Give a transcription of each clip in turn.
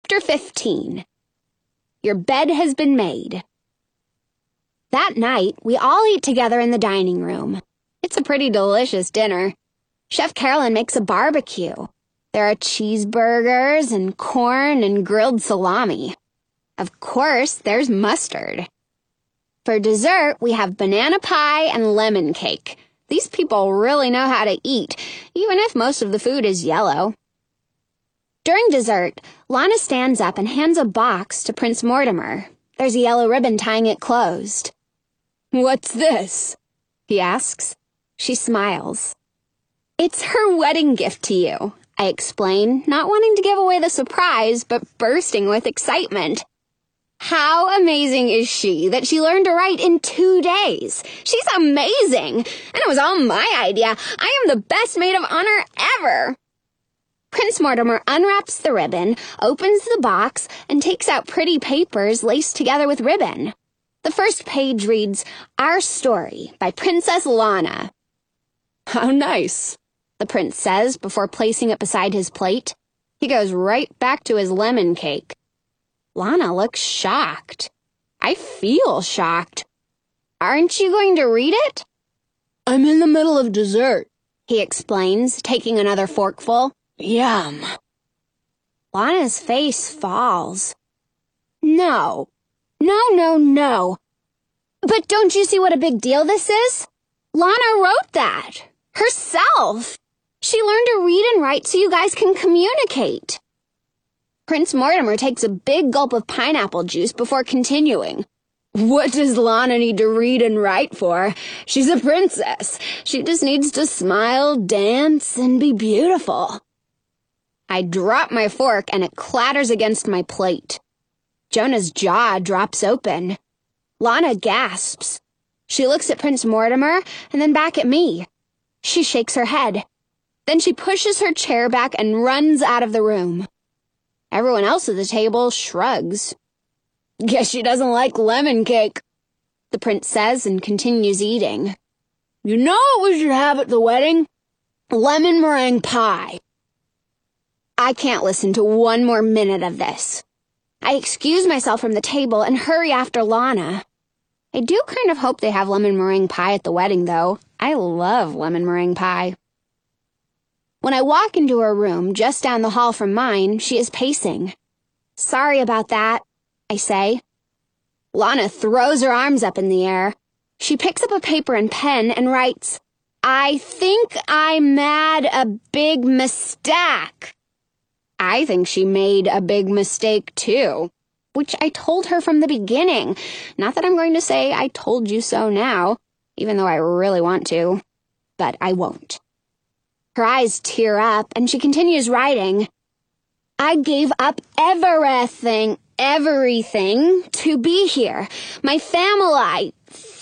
Chapter 15. Your bed has been made. That night, we all eat together in the dining room. It's a pretty delicious dinner. Chef Carolyn makes a barbecue. There are cheeseburgers and corn and grilled salami. Of course, there's mustard. For dessert, we have banana pie and lemon cake. These people really know how to eat, even if most of the food is yellow. During dessert, Lana stands up and hands a box to Prince Mortimer. There's a yellow ribbon tying it closed. "What's this?" he asks. She smiles. "It's her wedding gift to you," I explain, not wanting to give away the surprise, but bursting with excitement. How amazing is she that she learned to write in 2 days? She's amazing, and it was all my idea. I am the best maid of honor ever. Prince Mortimer unwraps the ribbon, opens the box, and takes out pretty papers laced together with ribbon. The first page reads, "Our Story" by Princess Lana. "How nice," the prince says before placing it beside his plate. He goes right back to his lemon cake. Lana looks shocked. I feel shocked. "Aren't you going to read it?" "I'm in the middle of dessert," he explains, taking another forkful. "Yum." Lana's face falls. No. But don't you see what a big deal this is? Lana wrote that. Herself. She learned to read and write so you guys can communicate. Prince Mortimer takes a big gulp of pineapple juice before continuing. "What does Lana need to read and write for? She's a princess. She just needs to smile, dance, and be beautiful." I drop my fork and it clatters against my plate. Jonah's jaw drops open. Lana gasps. She looks at Prince Mortimer and then back at me. She shakes her head. Then she pushes her chair back and runs out of the room. Everyone else at the table shrugs. "Guess she doesn't like lemon cake," the prince says and continues eating. "You know what we should have at the wedding? Lemon meringue pie." I can't listen to one more minute of this. I excuse myself from the table and hurry after Lana. I do kind of hope they have lemon meringue pie at the wedding, though. I love lemon meringue pie. When I walk into her room just down the hall from mine, she is pacing. "Sorry about that," I say. Lana throws her arms up in the air. She picks up a paper and pen and writes, "I think I made a big mistake." I think she made a big mistake, too, which I told her from the beginning. Not that I'm going to say I told you so now, even though I really want to, but I won't. Her eyes tear up, and she continues writing. "I gave up everything to be here. My family,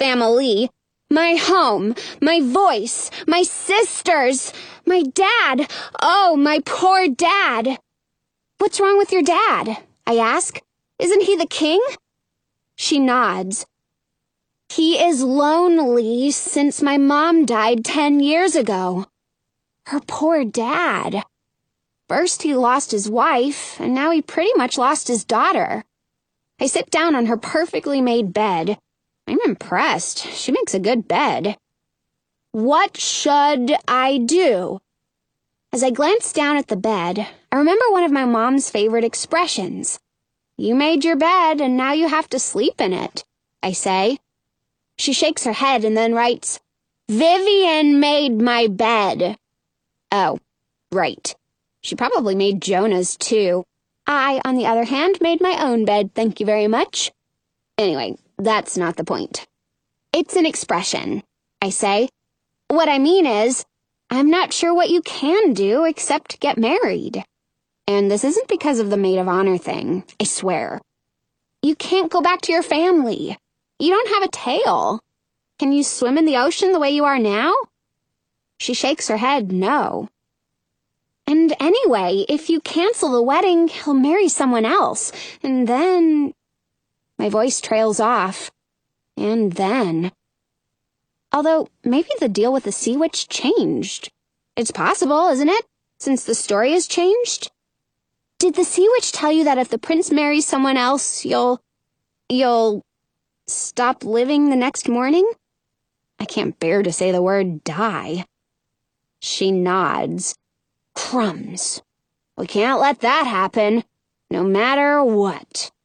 my home, my voice, my sisters, my dad. Oh, my poor dad." "What's wrong with your dad?" I ask. "Isn't he the king?" She nods. "He is lonely since my mom died 10 years ago. Her poor dad. First he lost his wife, and now he pretty much lost his daughter." I sit down on her perfectly made bed. I'm impressed. She makes a good bed. "What should I do?" As I glance down at the bed, I remember one of my mom's favorite expressions. "You made your bed, and now you have to sleep in it," I say. She shakes her head and then writes, "Vivian made my bed." Oh, right. She probably made Jonah's, too. I, on the other hand, made my own bed, thank you very much. Anyway, that's not the point. "It's an expression," I say. "What I mean is, I'm not sure what you can do except get married. And this isn't because of the maid of honor thing, I swear. You can't go back to your family. You don't have a tail. Can you swim in the ocean the way you are now?" She shakes her head no. "And anyway, if you cancel the wedding, he'll marry someone else. And then..." My voice trails off. And then... Although, maybe the deal with the sea witch changed. It's possible, isn't it? Since the story has changed? Did the Sea Witch tell you that if the prince marries someone else, you'll stop living the next morning? I can't bear to say the word die. She nods. Crumbs. We can't let that happen, no matter what.